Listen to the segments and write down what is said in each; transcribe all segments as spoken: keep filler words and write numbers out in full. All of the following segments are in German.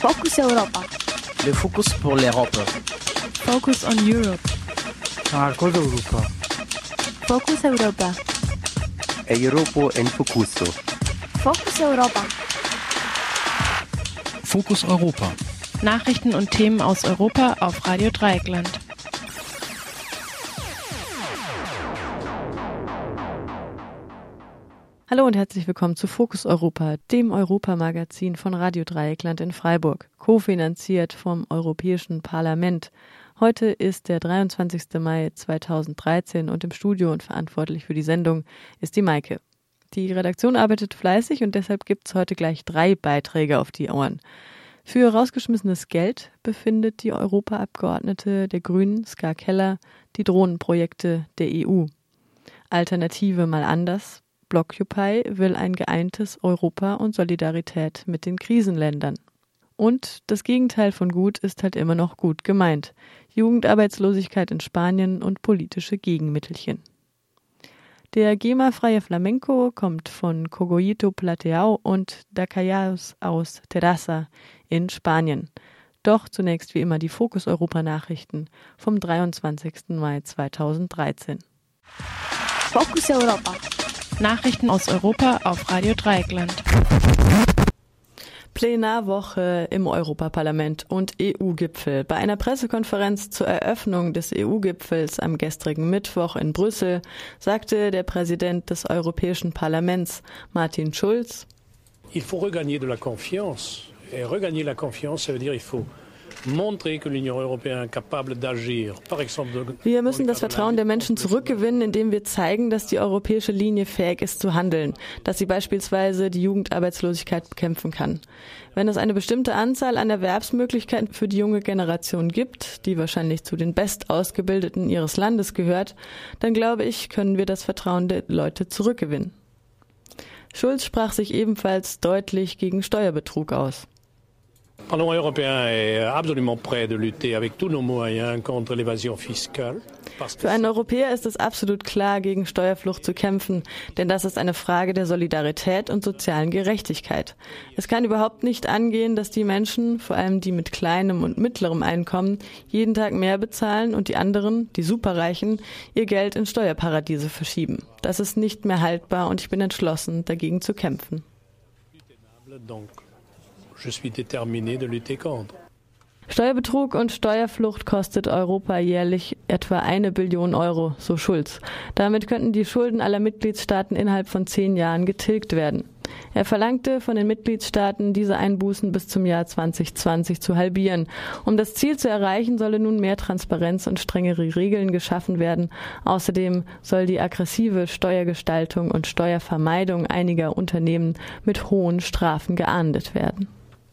Focus Europa. Le Focus pour l'Europe. Focus on Europe. Marcos Europa. Focus Europa. Europa en Focuso. Focus Europa. Focus Europa. Nachrichten und Themen aus Europa auf Radio Dreieckland. Hallo und herzlich willkommen zu Focus Europa, dem Europamagazin von Radio Dreieckland in Freiburg, kofinanziert vom Europäischen Parlament. Heute ist der dreiundzwanzigster Mai zweitausenddreizehn und im Studio und verantwortlich für die Sendung ist die Maike. Die Redaktion arbeitet fleißig und deshalb gibt es heute gleich drei Beiträge auf die Ohren. Für rausgeschmissenes Geld befindet die Europaabgeordnete der Grünen, Ska Keller, die Drohnenprojekte der E U. Alternative mal anders. Blockupy will ein geeintes Europa und Solidarität mit den Krisenländern. Und das Gegenteil von gut ist halt immer noch gut gemeint. Jugendarbeitslosigkeit in Spanien und politische Gegenmittelchen. Der GEMA-freie Flamenco kommt von Cogollito Plateau und Da Callaos aus Terrassa in Spanien. Doch zunächst wie immer die Focus-Europa-Nachrichten vom dreiundzwanzigster Mai zweitausenddreizehn. Focus Europa. Nachrichten aus Europa auf Radio Dreieckland. Plenarwoche im Europaparlament und E U-Gipfel. Bei einer Pressekonferenz zur Eröffnung des E U-Gipfels am gestrigen Mittwoch in Brüssel sagte der Präsident des Europäischen Parlaments, Martin Schulz: Il faut regagner de la confiance. Et regagner la confiance, ça veut dire il faut Wir müssen das Vertrauen der Menschen zurückgewinnen, indem wir zeigen, dass die europäische Linie fähig ist zu handeln, dass sie beispielsweise die Jugendarbeitslosigkeit bekämpfen kann. Wenn es eine bestimmte Anzahl an Erwerbsmöglichkeiten für die junge Generation gibt, die wahrscheinlich zu den Bestausgebildeten ihres Landes gehört, dann glaube ich, können wir das Vertrauen der Leute zurückgewinnen. Schulz sprach sich ebenfalls deutlich gegen Steuerbetrug aus. Le Parlement européen est absolument prêt de lutter avec tous nos moyens contre l'évasion fiscale. Für einen Europäer ist es absolut klar, gegen Steuerflucht zu kämpfen, denn das ist eine Frage der Solidarität und sozialen Gerechtigkeit. Es kann überhaupt nicht angehen, dass die Menschen, vor allem die mit kleinem und mittlerem Einkommen, jeden Tag mehr bezahlen und die anderen, die Superreichen, ihr Geld in Steuerparadiese verschieben. Das ist nicht mehr haltbar und ich bin entschlossen, dagegen zu kämpfen. Je suis déterminé de lutter contre. Steuerbetrug und Steuerflucht kostet Europa jährlich etwa eine Billion Euro, so Schulz. Damit könnten die Schulden aller Mitgliedstaaten innerhalb von zehn Jahren getilgt werden. Er verlangte von den Mitgliedstaaten, diese Einbußen bis zum Jahr zweitausendzwanzig zu halbieren. Um das Ziel zu erreichen, solle nun mehr Transparenz und strengere Regeln geschaffen werden. Außerdem soll die aggressive Steuergestaltung und Steuervermeidung einiger Unternehmen mit hohen Strafen geahndet werden.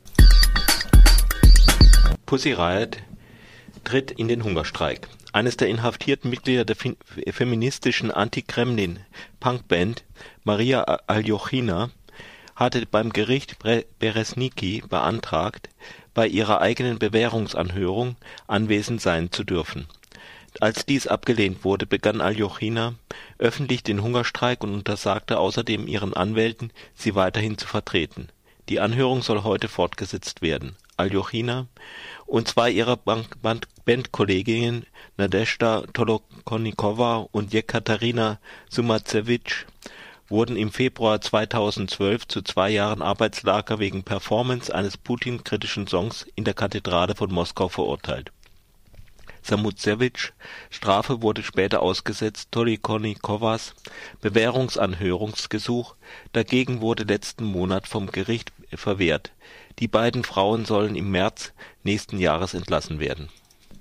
Pussy Riot tritt in den Hungerstreik. Eines der inhaftierten Mitglieder der feministischen Anti-Kremlin-Punkband, Maria Aljochina, hatte beim Gericht Beresniki beantragt, bei ihrer eigenen Bewährungsanhörung anwesend sein zu dürfen. Als dies abgelehnt wurde, begann Aljochina öffentlich den Hungerstreik und untersagte außerdem ihren Anwälten, sie weiterhin zu vertreten. Die Anhörung soll heute fortgesetzt werden. Aljochina und zwei ihrer Bandkolleginnen Nadezhda Tolokonnikova und Jekaterina Sumacevich wurden im Februar zweitausendzwölf zu zwei Jahren Arbeitslager wegen Performance eines Putin-kritischen Songs in der Kathedrale von Moskau verurteilt. Samutsevich' Strafe wurde später ausgesetzt. Tolokonnikowas Bewährungsanhörungsgesuch dagegen wurde letzten Monat vom Gericht verwehrt. Die beiden Frauen sollen im März nächsten Jahres entlassen werden.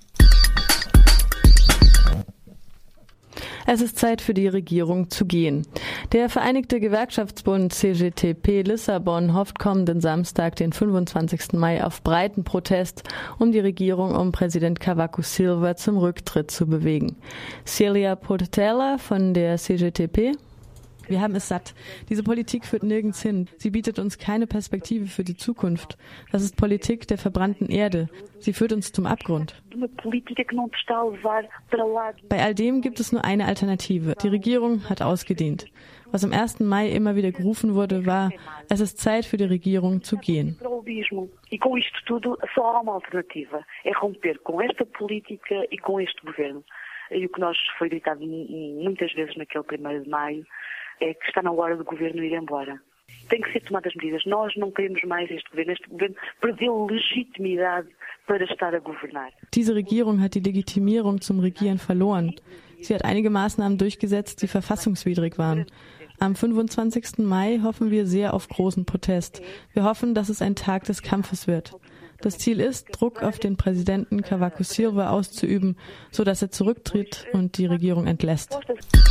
Es ist Zeit für die Regierung zu gehen. Der Vereinigte Gewerkschaftsbund C G T P Lissabon hofft kommenden Samstag, den fünfundzwanzigster Mai, auf breiten Protest, um die Regierung um Präsident Cavaco Silva zum Rücktritt zu bewegen. Celia Portela von der C G T P. Wir haben es satt. Diese Politik führt nirgends hin. Sie bietet uns keine Perspektive für die Zukunft. Das ist Politik der verbrannten Erde. Sie führt uns zum Abgrund. Bei all dem gibt es nur eine Alternative. Die Regierung hat ausgedient. Was am ersten Mai immer wieder gerufen wurde, war, es ist Zeit für die Regierung zu gehen. E com isto tudo só há uma alternativa, é romper com esta política e com este governo. E o que nós foi gritado muitas vezes naquele primeiro de maio é que está na hora do governo ir embora. Tem que ser tomadas medidas. Nós não queremos mais este governo. Este governo perdeu legitimidade para estar a governar. Diese Regierung hat die Legitimierung zum Regieren verloren. Sie hat einige Maßnahmen durchgesetzt, die verfassungswidrig waren. Am fünfundzwanzigsten Mai hoffen wir sehr auf großen Protest. Wir hoffen, dass es ein Tag des Kampfes wird. Das Ziel ist, Druck auf den Präsidenten Cavaco Silva auszuüben, sodass er zurücktritt und die Regierung entlässt.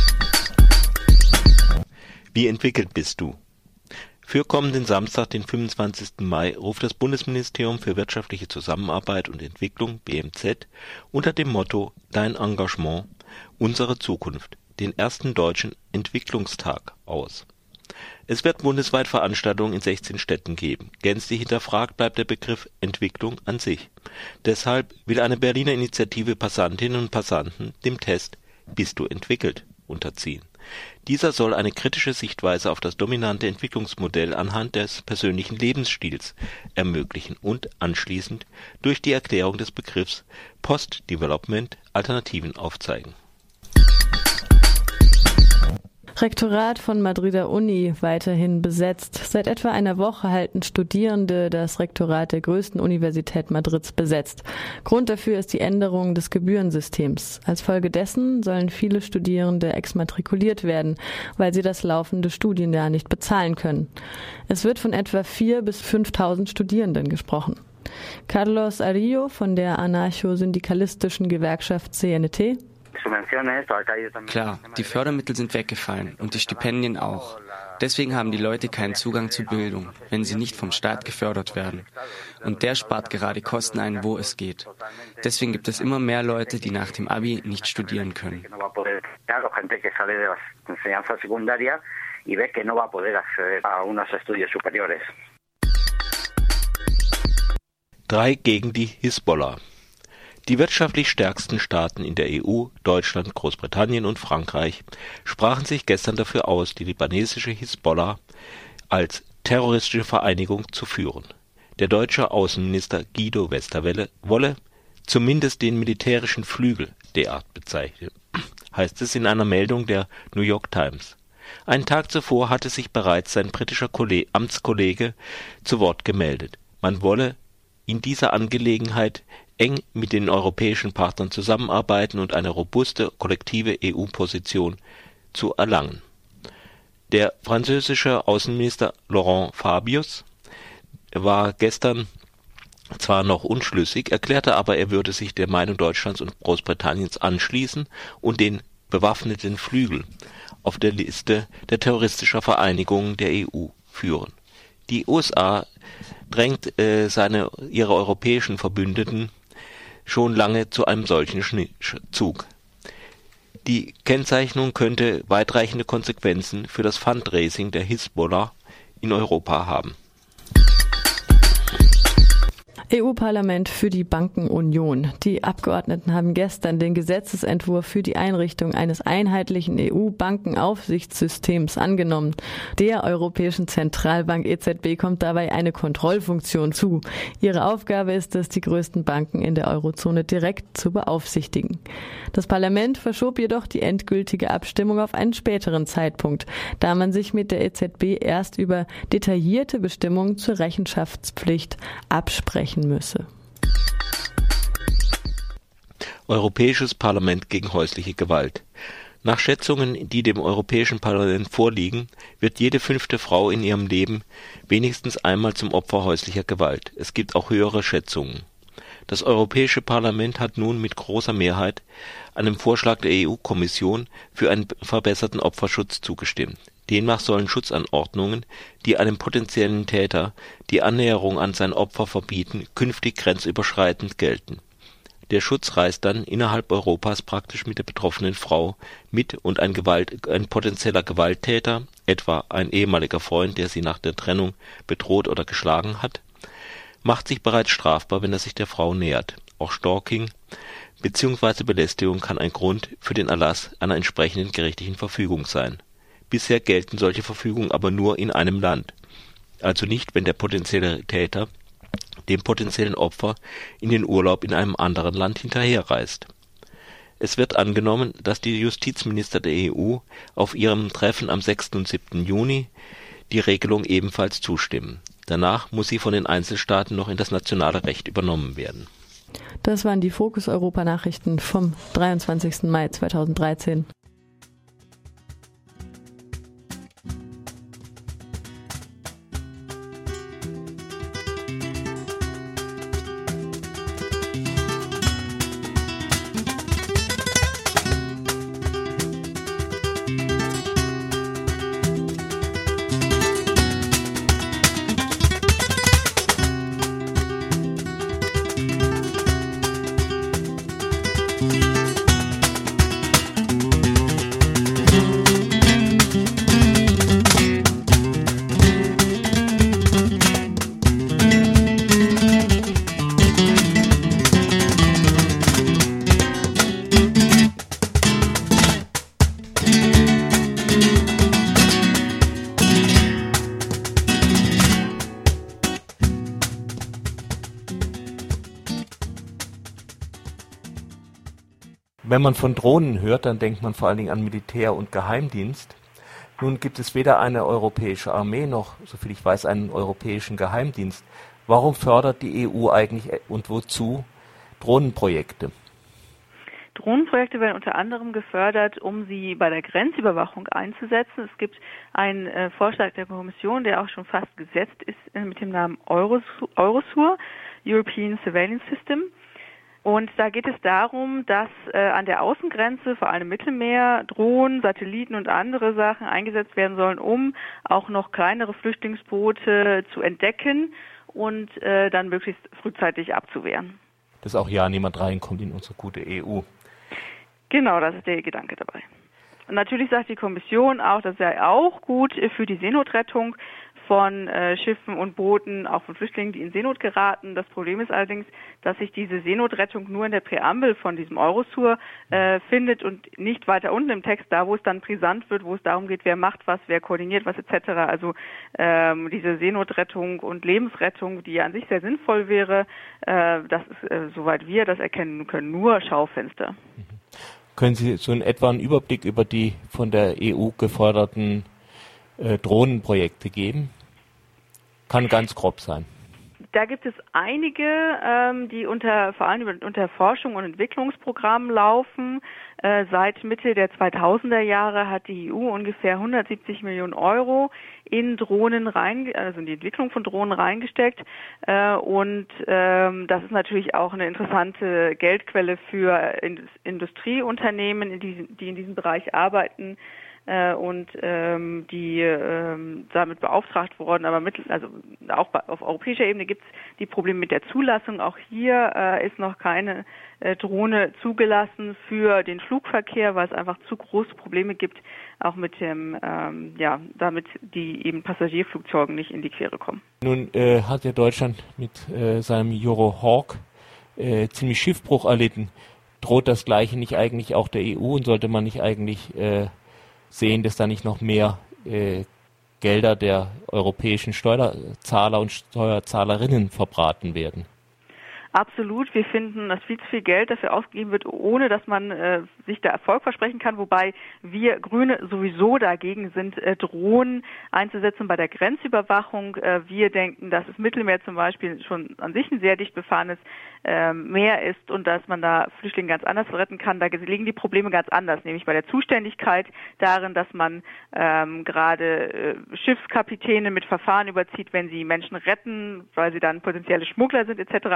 Wie entwickelt bist du? Für kommenden Samstag, den fünfundzwanzigsten Mai, ruft das Bundesministerium für wirtschaftliche Zusammenarbeit und Entwicklung, B M Z, unter dem Motto Dein Engagement, unsere Zukunft, den ersten deutschen Entwicklungstag aus. Es wird bundesweit Veranstaltungen in sechzehn Städten geben. Gänzlich hinterfragt bleibt der Begriff Entwicklung an sich. Deshalb will eine Berliner Initiative Passantinnen und Passanten dem Test Bist du entwickelt unterziehen. Dieser soll eine kritische Sichtweise auf das dominante Entwicklungsmodell anhand des persönlichen Lebensstils ermöglichen und anschließend durch die Erklärung des Begriffs Post-Development Alternativen aufzeigen. Rektorat von Madrider Uni weiterhin besetzt. Seit etwa einer Woche halten Studierende das Rektorat der größten Universität Madrids besetzt. Grund dafür ist die Änderung des Gebührensystems. Als Folge dessen sollen viele Studierende exmatrikuliert werden, weil sie das laufende Studienjahr nicht bezahlen können. Es wird von etwa viertausend bis fünftausend Studierenden gesprochen. Carlos Arillo von der anarcho-syndikalistischen Gewerkschaft C N T. Klar, die Fördermittel sind weggefallen und die Stipendien auch. Deswegen haben die Leute keinen Zugang zu Bildung, wenn sie nicht vom Staat gefördert werden. Und der spart gerade Kosten ein, wo es geht. Deswegen gibt es immer mehr Leute, die nach dem Abi nicht studieren können. Drei gegen die Hisbollah. Die wirtschaftlich stärksten Staaten in der E U, Deutschland, Großbritannien und Frankreich, sprachen sich gestern dafür aus, die libanesische Hisbollah als terroristische Vereinigung zu führen. Der deutsche Außenminister Guido Westerwelle wolle zumindest den militärischen Flügel derart bezeichnen, heißt es in einer Meldung der New York Times. Einen Tag zuvor hatte sich bereits sein britischer Kollege, Amtskollege zu Wort gemeldet. Man wolle in dieser Angelegenheit eng mit den europäischen Partnern zusammenarbeiten und eine robuste, kollektive E U-Position zu erlangen. Der französische Außenminister Laurent Fabius war gestern zwar noch unschlüssig, erklärte aber, er würde sich der Meinung Deutschlands und Großbritanniens anschließen und den bewaffneten Flügel auf der Liste der terroristischer Vereinigungen der E U führen. Die U S A drängt äh, seine, ihre europäischen Verbündeten schon lange zu einem solchen Zug. Die Kennzeichnung könnte weitreichende Konsequenzen für das Fundraising der Hisbollah in Europa haben. E U-Parlament für die Bankenunion. Die Abgeordneten haben gestern den Gesetzesentwurf für die Einrichtung eines einheitlichen E U-Bankenaufsichtssystems angenommen. Der Europäischen Zentralbank E Z B kommt dabei eine Kontrollfunktion zu. Ihre Aufgabe ist es, die größten Banken in der Eurozone direkt zu beaufsichtigen. Das Parlament verschob jedoch die endgültige Abstimmung auf einen späteren Zeitpunkt, da man sich mit der E Z B erst über detaillierte Bestimmungen zur Rechenschaftspflicht absprechen müsse. Europäisches Parlament gegen häusliche Gewalt. Nach Schätzungen, die dem Europäischen Parlament vorliegen, wird jede fünfte Frau in ihrem Leben wenigstens einmal zum Opfer häuslicher Gewalt. Es gibt auch höhere Schätzungen. Das Europäische Parlament hat nun mit großer Mehrheit einem Vorschlag der E U-Kommission für einen verbesserten Opferschutz zugestimmt. Demnach sollen Schutzanordnungen, die einem potenziellen Täter die Annäherung an sein Opfer verbieten, künftig grenzüberschreitend gelten. Der Schutz reist dann innerhalb Europas praktisch mit der betroffenen Frau mit und ein, Gewalt, ein potenzieller Gewalttäter, etwa ein ehemaliger Freund, der sie nach der Trennung bedroht oder geschlagen hat, macht sich bereits strafbar, wenn er sich der Frau nähert. Auch Stalking bzw. Belästigung kann ein Grund für den Erlass einer entsprechenden gerichtlichen Verfügung sein. Bisher gelten solche Verfügungen aber nur in einem Land, also nicht, wenn der potenzielle Täter dem potenziellen Opfer in den Urlaub in einem anderen Land hinterherreist. Es wird angenommen, dass die Justizminister der E U auf ihrem Treffen am sechsten und siebten Juni die Regelung ebenfalls zustimmen. Danach muss sie von den Einzelstaaten noch in das nationale Recht übernommen werden. Das waren die Fokus Europa Nachrichten vom dreiundzwanzigsten Mai zweitausenddreizehn. Wenn man von Drohnen hört, dann denkt man vor allen Dingen an Militär und Geheimdienst. Nun gibt es weder eine europäische Armee noch, soviel ich weiß, einen europäischen Geheimdienst. Warum fördert die E U eigentlich und wozu Drohnenprojekte? Drohnenprojekte werden unter anderem gefördert, um sie bei der Grenzüberwachung einzusetzen. Es gibt einen äh, Vorschlag der Kommission, der auch schon fast gesetzt ist, äh, mit dem Namen Eurosur, Eurosur, European Surveillance System. Und da geht es darum, dass äh, an der Außengrenze, vor allem im Mittelmeer, Drohnen, Satelliten und andere Sachen eingesetzt werden sollen, um auch noch kleinere Flüchtlingsboote zu entdecken und äh, dann möglichst frühzeitig abzuwehren. Dass auch ja niemand reinkommt in unsere gute E U. Genau, das ist der Gedanke dabei. Und natürlich sagt die Kommission auch, das sei auch gut für die Seenotrettung von äh, Schiffen und Booten, auch von Flüchtlingen, die in Seenot geraten. Das Problem ist allerdings, dass sich diese Seenotrettung nur in der Präambel von diesem Eurosur äh, findet und nicht weiter unten im Text, da wo es dann brisant wird, wo es darum geht, wer macht was, wer koordiniert was et cetera. Also ähm, diese Seenotrettung und Lebensrettung, die an sich sehr sinnvoll wäre, äh, das ist, äh, soweit wir das erkennen können, nur Schaufenster. Mhm. Können Sie so in etwa einen Überblick über die von der E U geförderten äh, Drohnenprojekte geben? Kann ganz grob sein. Da gibt es einige, ähm, die unter vor allem unter Forschung und Entwicklungsprogrammen laufen. Äh, seit Mitte der zweitausender Jahre hat die E U ungefähr hundertsiebzig Millionen Euro in Drohnen rein, also in die Entwicklung von Drohnen reingesteckt. Äh, und ähm, das ist natürlich auch eine interessante Geldquelle für Industrieunternehmen, in die, die in diesem Bereich arbeiten. Und ähm, die ähm, damit beauftragt worden, aber mit, also auch auf europäischer Ebene gibt es die Probleme mit der Zulassung. Auch hier äh, ist noch keine äh, Drohne zugelassen für den Flugverkehr, weil es einfach zu große Probleme gibt, auch mit dem, ähm, ja, damit die eben Passagierflugzeuge nicht in die Quere kommen. Nun äh, hat ja Deutschland mit äh, seinem Eurohawk äh, ziemlich Schiffbruch erlitten. Droht das Gleiche nicht eigentlich auch der E U und sollte man nicht eigentlich äh, sehen, dass da nicht noch mehr äh, Gelder der europäischen Steuerzahler und Steuerzahlerinnen verbraten werden? Absolut. Wir finden, dass viel zu viel Geld dafür ausgegeben wird, ohne dass man äh, sich da Erfolg versprechen kann, wobei wir Grüne sowieso dagegen sind, äh, Drohnen einzusetzen bei der Grenzüberwachung. Äh, wir denken, dass das Mittelmeer zum Beispiel schon an sich ein sehr dicht befahrenes äh, Meer ist und dass man da Flüchtlinge ganz anders retten kann. Da liegen die Probleme ganz anders, nämlich bei der Zuständigkeit darin, dass man ähm, gerade äh, Schiffskapitäne mit Verfahren überzieht, wenn sie Menschen retten, weil sie dann potenzielle Schmuggler sind et cetera. Also das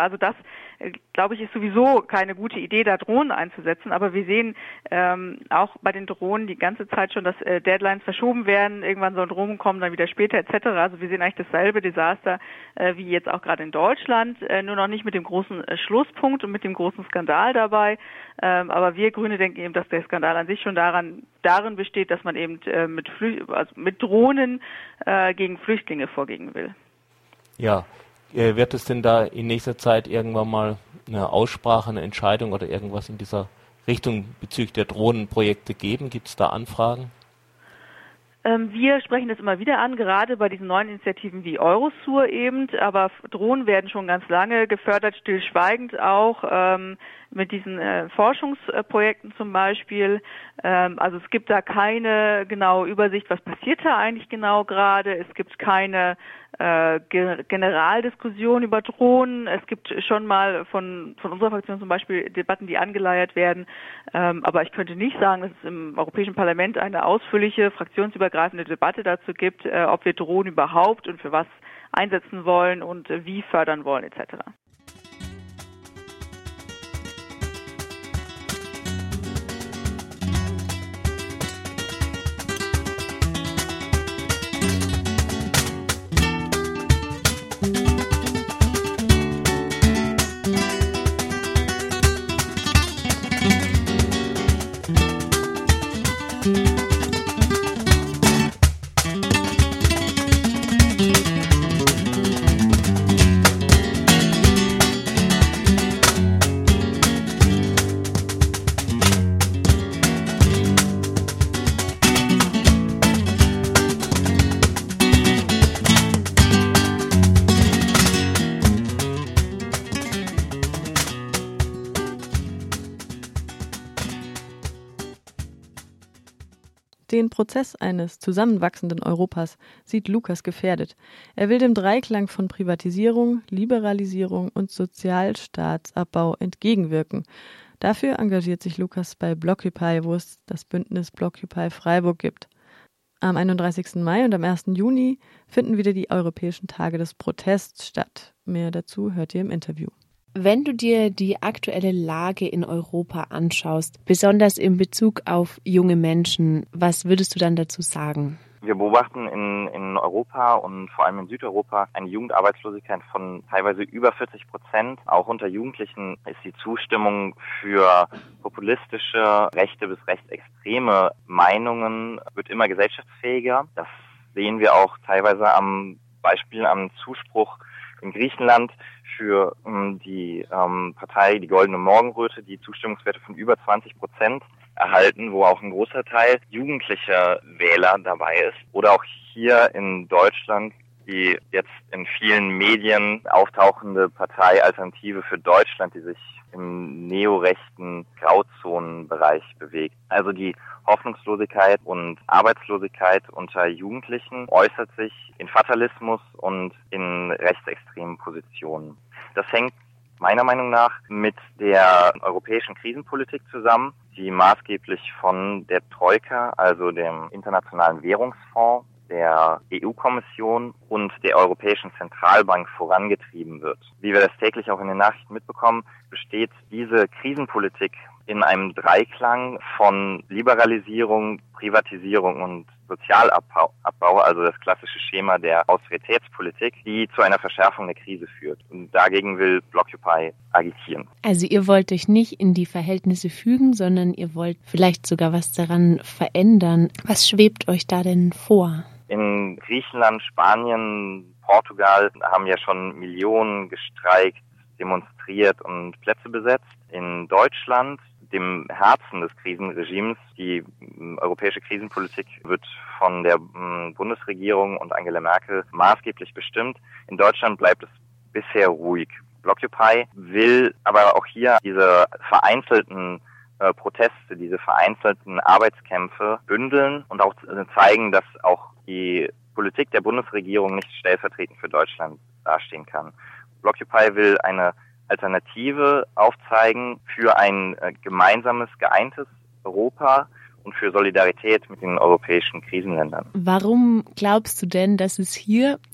äh, glaube ich, ist sowieso keine gute Idee, da Drohnen einzusetzen. Aber wir sehen ähm, auch bei den Drohnen die ganze Zeit schon, dass äh, Deadlines verschoben werden. Irgendwann sollen Drohnen kommen, dann wieder später et cetera. Also wir sehen eigentlich dasselbe Desaster äh, wie jetzt auch gerade in Deutschland, äh, nur noch nicht mit dem großen äh, Schlusspunkt und mit dem großen Skandal dabei. Ähm, aber wir Grüne denken eben, dass der Skandal an sich schon daran darin besteht, dass man eben äh, mit, Flü- also mit Drohnen äh, gegen Flüchtlinge vorgehen will. Ja, äh, wird es denn da in nächster Zeit irgendwann mal eine Aussprache, eine Entscheidung oder irgendwas in dieser Richtung bezüglich der Drohnenprojekte geben? Gibt es da Anfragen? Ähm, wir sprechen das immer wieder an, gerade bei diesen neuen Initiativen wie Eurosur eben, aber Drohnen werden schon ganz lange gefördert, stillschweigend auch, ähm, mit diesen äh, Forschungsprojekten zum Beispiel. Ähm, also es gibt da keine genaue Übersicht, was passiert da eigentlich genau gerade. Es gibt keine äh, Ge- Generaldiskussion über Drohnen. Es gibt schon mal von, von unserer Fraktion zum Beispiel Debatten, die angeleiert werden. Ähm, aber ich könnte nicht sagen, dass es im Europäischen Parlament eine ausführliche, fraktionsübergreifende Debatte dazu gibt, äh, ob wir Drohnen überhaupt und für was einsetzen wollen und äh, wie fördern wollen et cetera. Den Prozess eines zusammenwachsenden Europas sieht Lukas gefährdet. Er will dem Dreiklang von Privatisierung, Liberalisierung und Sozialstaatsabbau entgegenwirken. Dafür engagiert sich Lukas bei Blockupy, wo es das Bündnis Blockupy Freiburg gibt. Am einunddreißigsten Mai und am ersten Juni finden wieder die Europäischen Tage des Protests statt. Mehr dazu hört ihr im Interview. Wenn du dir die aktuelle Lage in Europa anschaust, besonders in Bezug auf junge Menschen, was würdest du dann dazu sagen? Wir beobachten in, in Europa und vor allem in Südeuropa eine Jugendarbeitslosigkeit von teilweise über vierzig Prozent. Auch unter Jugendlichen ist die Zustimmung für populistische, rechte bis rechtsextreme Meinungen wird immer gesellschaftsfähiger. Das sehen wir auch teilweise am Beispiel am Zuspruch in Griechenland für ähm, die ähm, Partei Die Goldene Morgenröte, die Zustimmungswerte von über zwanzig Prozent erhalten, wo auch ein großer Teil jugendlicher Wähler dabei ist. Oder auch hier in Deutschland die jetzt in vielen Medien auftauchende Partei Alternative für Deutschland, die sich im neorechten Grauzonenbereich bewegt. Also die Hoffnungslosigkeit und Arbeitslosigkeit unter Jugendlichen äußert sich in Fatalismus und in rechtsextremen Positionen. Das hängt meiner Meinung nach mit der europäischen Krisenpolitik zusammen, die maßgeblich von der Troika, also dem Internationalen Währungsfonds, der E U-Kommission und der Europäischen Zentralbank vorangetrieben wird. Wie wir das täglich auch in den Nachrichten mitbekommen, besteht diese Krisenpolitik in einem Dreiklang von Liberalisierung, Privatisierung und Sozialabbau, also das klassische Schema der Austeritätspolitik, die zu einer Verschärfung der Krise führt. Und dagegen will Blockupy agitieren. Also ihr wollt euch nicht in die Verhältnisse fügen, sondern ihr wollt vielleicht sogar was daran verändern. Was schwebt euch da denn vor? In Griechenland, Spanien, Portugal haben ja schon Millionen gestreikt, demonstriert und Plätze besetzt. In Deutschland, dem Herzen des Krisenregimes, die europäische Krisenpolitik wird von der Bundesregierung und Angela Merkel maßgeblich bestimmt. In Deutschland bleibt es bisher ruhig. Blockupy will aber auch hier diese vereinzelten äh, Proteste, diese vereinzelten Arbeitskämpfe bündeln und auch zeigen, dass auch die Politik der Bundesregierung nicht stellvertretend für Deutschland dastehen kann. Blockupy will eine Alternative aufzeigen für ein äh, gemeinsames, geeintes Europa und für Solidarität mit den europäischen Krisenländern. Warum glaubst du denn, dass es hier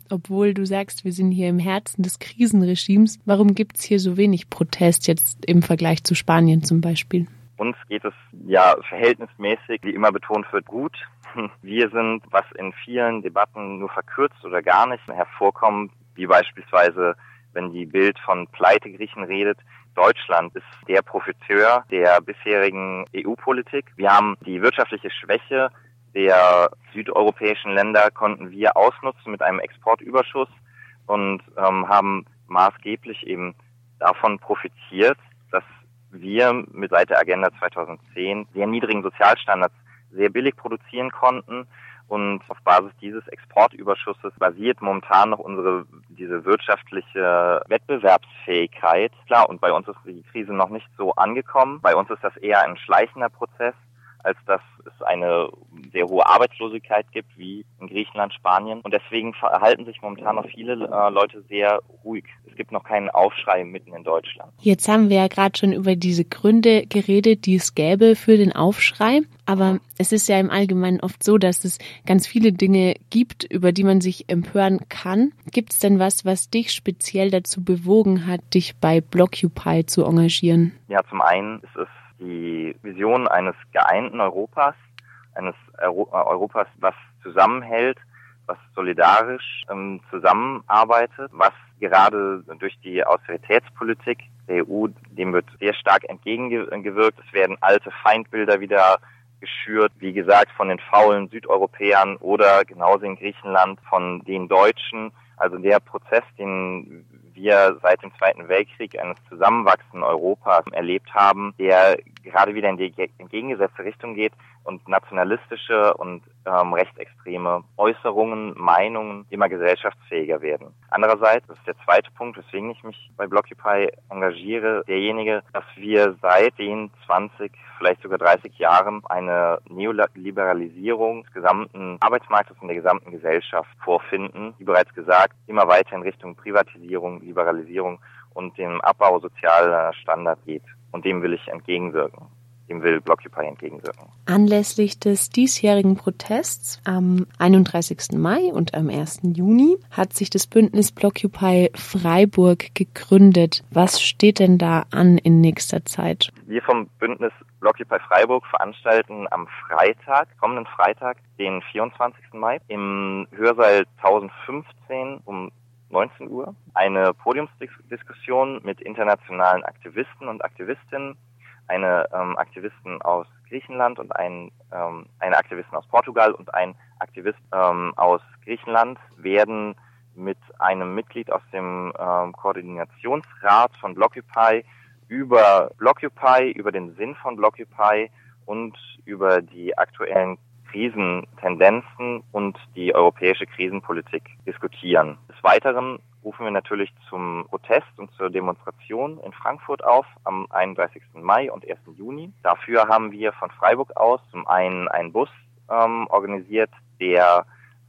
obwohl du sagst, wir sind hier im Herzen des Krisenregimes. Warum gibt es hier so wenig Protest jetzt im Vergleich zu Spanien zum Beispiel? Uns geht es ja verhältnismäßig, wie immer betont wird, gut. Wir sind, was in vielen Debatten nur verkürzt oder gar nicht hervorkommt, wie beispielsweise, wenn die Bild von Pleitegriechen redet. Deutschland ist der Profiteur der bisherigen E U-Politik. Wir haben die wirtschaftliche Schwäche der südeuropäischen Länder konnten wir ausnutzen mit einem Exportüberschuss und ähm, haben maßgeblich eben davon profitiert, dass wir mit seit der Agenda zweitausendzehn sehr niedrigen Sozialstandards sehr billig produzieren konnten. Und auf Basis dieses Exportüberschusses basiert momentan noch unsere diese wirtschaftliche Wettbewerbsfähigkeit. Klar, und bei uns ist die Krise noch nicht so angekommen. Bei uns ist das eher ein schleichender Prozess, als dass es eine sehr hohe Arbeitslosigkeit gibt, wie in Griechenland, Spanien. Und deswegen verhalten sich momentan noch viele äh, Leute sehr ruhig. Es gibt noch keinen Aufschrei mitten in Deutschland. Jetzt haben wir ja gerade schon über diese Gründe geredet, die es gäbe für den Aufschrei. Aber es ist ja im Allgemeinen oft so, dass es ganz viele Dinge gibt, über die man sich empören kann. Gibt es denn was, was dich speziell dazu bewogen hat, dich bei Blockupy zu engagieren? Ja, zum einen ist es die Vision eines geeinten Europas, eines Euro- Europas, was zusammenhält, was solidarisch ähm, zusammenarbeitet, was gerade durch die Austeritätspolitik der E U, dem wird sehr stark entgegengewirkt. Es werden alte Feindbilder wieder geschürt, wie gesagt, von den faulen Südeuropäern oder genauso in Griechenland von den Deutschen. Also der Prozess, den wir seit dem Zweiten Weltkrieg eines zusammenwachsenden Europas erlebt haben, der gerade wieder in die entgegengesetzte Richtung geht und nationalistische und ähm, rechtsextreme Äußerungen, Meinungen immer gesellschaftsfähiger werden. Andererseits, das ist der zweite Punkt, weswegen ich mich bei Blockupy engagiere, derjenige, dass wir seit den zwanzig, vielleicht sogar dreißig Jahren eine Neoliberalisierung des gesamten Arbeitsmarktes und der gesamten Gesellschaft vorfinden. Wie bereits gesagt, immer weiter in Richtung Privatisierung, Liberalisierung und dem Abbau sozialer Standards geht. Und dem will ich entgegenwirken. Dem will Blockupy entgegenwirken. Anlässlich des diesjährigen Protests am einunddreißigsten Mai und am ersten Juni hat sich das Bündnis Blockupy Freiburg gegründet. Was steht denn da an in nächster Zeit? Wir vom Bündnis Blockupy Freiburg veranstalten am Freitag, kommenden Freitag, den vierundzwanzigsten Mai, im Hörsaal tausendfünfzehn um neunzehn Uhr, eine Podiumsdiskussion mit internationalen Aktivisten und Aktivistinnen, eine ähm, Aktivisten aus Griechenland und ein, ähm, eine Aktivistin aus Portugal und ein Aktivist ähm, aus Griechenland werden mit einem Mitglied aus dem ähm, Koordinationsrat von Blockupy über Blockupy, über den Sinn von Blockupy und über die aktuellen Krisentendenzen und die europäische Krisenpolitik diskutieren. Des Weiteren rufen wir natürlich zum Protest und zur Demonstration in Frankfurt auf am einunddreißigsten Mai und ersten Juni. Dafür haben wir von Freiburg aus zum einen einen Bus ähm, organisiert, der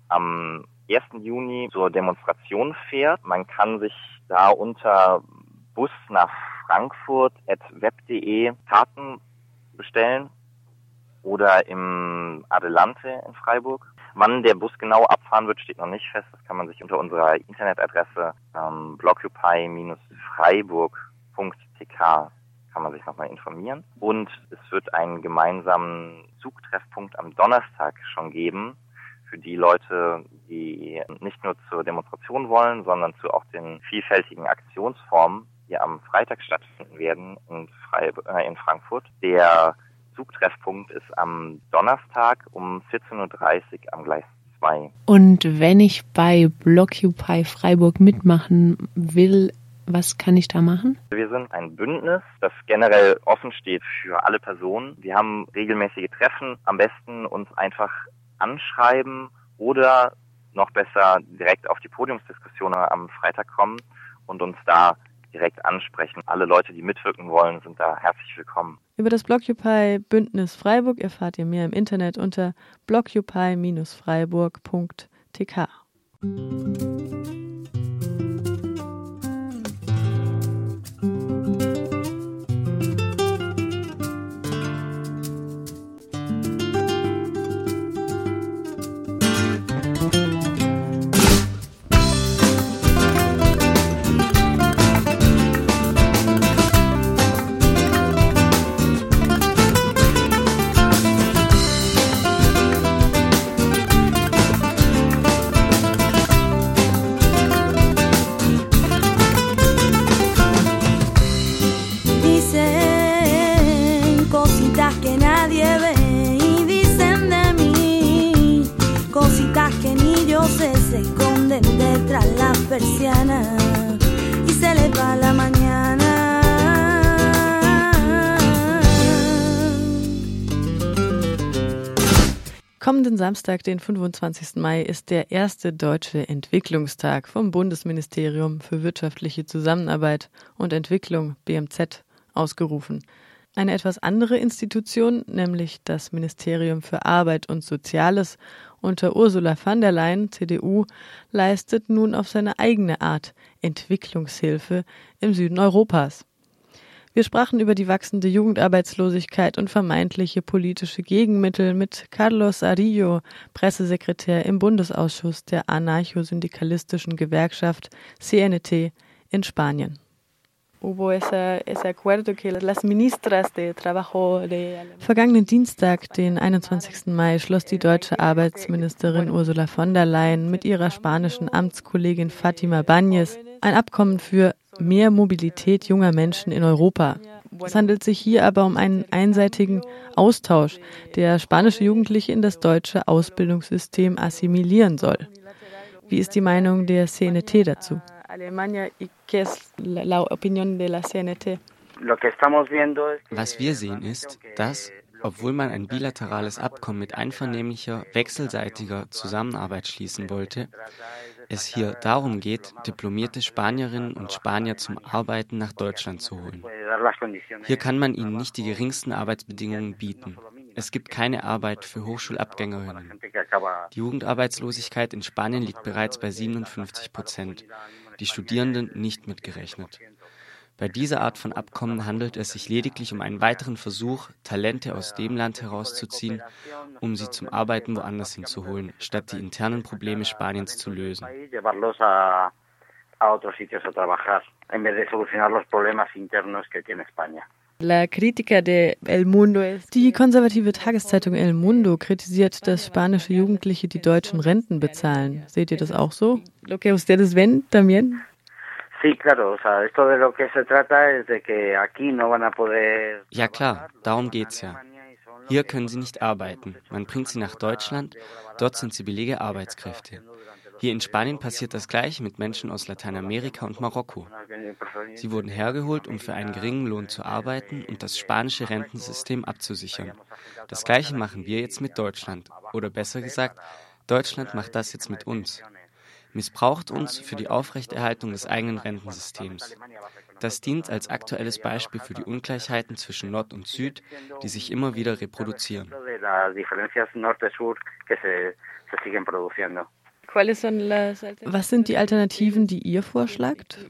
am ersten Juni zur Demonstration fährt. Man kann sich da unter Bus nach Frankfurt at web punkt de Karten bestellen oder im Adelante in Freiburg. Wann der Bus genau abfahren wird, steht noch nicht fest. Das kann man sich unter unserer Internetadresse ähm, blockupy freiburg punkt t k kann man sich nochmal informieren. Und es wird einen gemeinsamen Zugtreffpunkt am Donnerstag schon geben für die Leute, die nicht nur zur Demonstration wollen, sondern zu auch den vielfältigen Aktionsformen, die am Freitag stattfinden werden in, Freiburg, äh, in Frankfurt. Der Zugtreffpunkt ist am Donnerstag um vierzehn Uhr dreißig am Gleis zwei. Und wenn ich bei Blockupy Freiburg mitmachen will, was kann ich da machen? Wir sind ein Bündnis, das generell offen steht für alle Personen. Wir haben regelmäßige Treffen. Am besten uns einfach anschreiben oder noch besser direkt auf die Podiumsdiskussion am Freitag kommen und uns da direkt ansprechen. Alle Leute, die mitwirken wollen, sind da herzlich willkommen. Über das Blockupy Bündnis Freiburg erfahrt ihr mehr im Internet unter blockupy freiburg punkt t k. persiana y se le va la mañana. Kommenden Samstag, den fünfundzwanzigsten Mai, ist der erste Deutsche Entwicklungstag vom Bundesministerium für wirtschaftliche Zusammenarbeit und Entwicklung, B M Z, ausgerufen. Eine etwas andere Institution, nämlich das Ministerium für Arbeit und Soziales unter Ursula von der Leyen, C D U, leistet nun auf seine eigene Art Entwicklungshilfe im Süden Europas. Wir sprachen über die wachsende Jugendarbeitslosigkeit und vermeintliche politische Gegenmittel mit Carlos Arillo, Pressesekretär im Bundesausschuss der anarcho-syndikalistischen Gewerkschaft C N T in Spanien. Vergangenen Dienstag, den einundzwanzigsten Mai, schloss die deutsche Arbeitsministerin Ursula von der Leyen mit ihrer spanischen Amtskollegin Fátima Báñez ein Abkommen für mehr Mobilität junger Menschen in Europa. Es handelt sich hier aber um einen einseitigen Austausch, der spanische Jugendliche in das deutsche Ausbildungssystem assimilieren soll. Wie ist die Meinung der C N T dazu? Was wir sehen ist, dass, obwohl man ein bilaterales Abkommen mit einvernehmlicher, wechselseitiger Zusammenarbeit schließen wollte, es hier darum geht, diplomierte Spanierinnen und Spanier zum Arbeiten nach Deutschland zu holen. Hier kann man ihnen nicht die geringsten Arbeitsbedingungen bieten. Es gibt keine Arbeit für Hochschulabgängerinnen. Die Jugendarbeitslosigkeit in Spanien liegt bereits bei siebenundfünfzig Prozent, die Studierenden nicht mitgerechnet. Bei dieser Art von Abkommen handelt es sich lediglich um einen weiteren Versuch, Talente aus dem Land herauszuziehen, um sie zum Arbeiten woanders hinzuholen, statt die internen Probleme Spaniens zu lösen. Die konservative Tageszeitung El Mundo kritisiert, dass spanische Jugendliche die deutschen Renten bezahlen. Seht ihr das auch so? Lo que ustedes ven también? Ja klar, darum geht's ja. Hier können sie nicht arbeiten. Man bringt sie nach Deutschland, dort sind sie billige Arbeitskräfte. Hier in Spanien passiert das Gleiche mit Menschen aus Lateinamerika und Marokko. Sie wurden hergeholt, um für einen geringen Lohn zu arbeiten und das spanische Rentensystem abzusichern. Das Gleiche machen wir jetzt mit Deutschland. Oder besser gesagt, Deutschland macht das jetzt mit uns. Missbraucht uns für die Aufrechterhaltung des eigenen Rentensystems. Das dient als aktuelles Beispiel für die Ungleichheiten zwischen Nord und Süd, die sich immer wieder reproduzieren. Was sind die Alternativen, die ihr vorschlagt?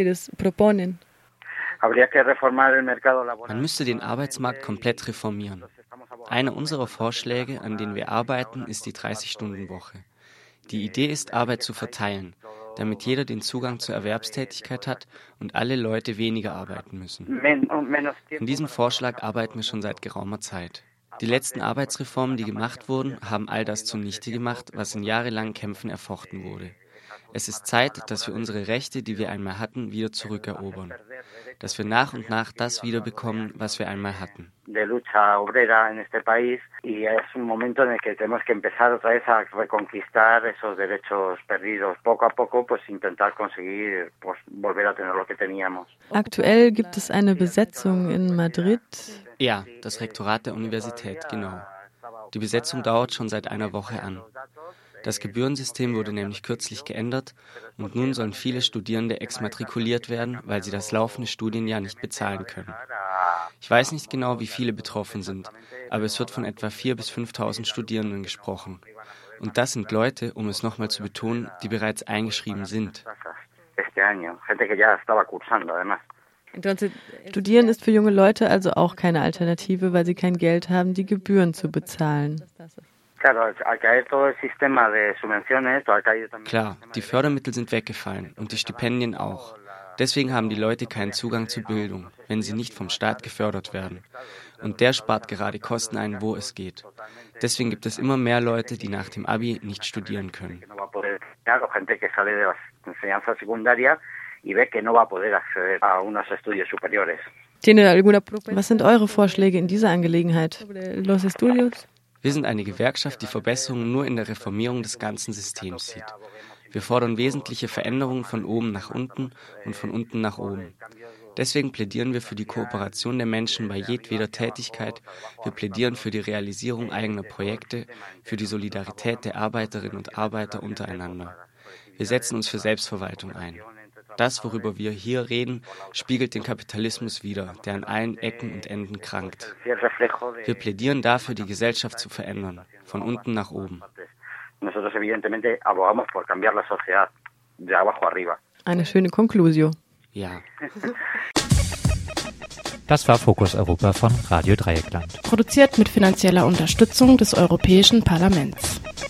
Man müsste den Arbeitsmarkt komplett reformieren. Einer unserer Vorschläge, an denen wir arbeiten, ist die dreißig-Stunden-Woche. Die Idee ist, Arbeit zu verteilen, damit jeder den Zugang zur Erwerbstätigkeit hat und alle Leute weniger arbeiten müssen. An diesem Vorschlag arbeiten wir schon seit geraumer Zeit. Die letzten Arbeitsreformen, die gemacht wurden, haben all das zunichte gemacht, was in jahrelangen Kämpfen erfochten wurde. Es ist Zeit, dass wir unsere Rechte, die wir einmal hatten, wieder zurückerobern. Dass wir nach und nach das wiederbekommen, was wir einmal hatten. Aktuell gibt es eine Besetzung in Madrid. Ja, das Rektorat der Universität, genau. Die Besetzung dauert schon seit einer Woche an. Das Gebührensystem wurde nämlich kürzlich geändert und nun sollen viele Studierende exmatrikuliert werden, weil sie das laufende Studienjahr nicht bezahlen können. Ich weiß nicht genau, wie viele betroffen sind, aber es wird von etwa viertausend bis fünftausend Studierenden gesprochen. Und das sind Leute, um es nochmal zu betonen, die bereits eingeschrieben sind. Studieren ist für junge Leute also auch keine Alternative, weil sie kein Geld haben, die Gebühren zu bezahlen. Klar, die Fördermittel sind weggefallen und die Stipendien auch. Deswegen haben die Leute keinen Zugang zu Bildung, wenn sie nicht vom Staat gefördert werden. Und der spart gerade Kosten ein, wo es geht. Deswegen gibt es immer mehr Leute, die nach dem Abi nicht studieren können. Was sind eure Vorschläge in dieser Angelegenheit? Los estudios? Wir sind eine Gewerkschaft, die Verbesserungen nur in der Reformierung des ganzen Systems sieht. Wir fordern wesentliche Veränderungen von oben nach unten und von unten nach oben. Deswegen plädieren wir für die Kooperation der Menschen bei jedweder Tätigkeit. Wir plädieren für die Realisierung eigener Projekte, für die Solidarität der Arbeiterinnen und Arbeiter untereinander. Wir setzen uns für Selbstverwaltung ein. Das, worüber wir hier reden, spiegelt den Kapitalismus wider, der an allen Ecken und Enden krankt. Wir plädieren dafür, die Gesellschaft zu verändern, von unten nach oben. Eine schöne Conclusio. Ja. Das war Fokus Europa von Radio Dreieckland. Produziert mit finanzieller Unterstützung des Europäischen Parlaments.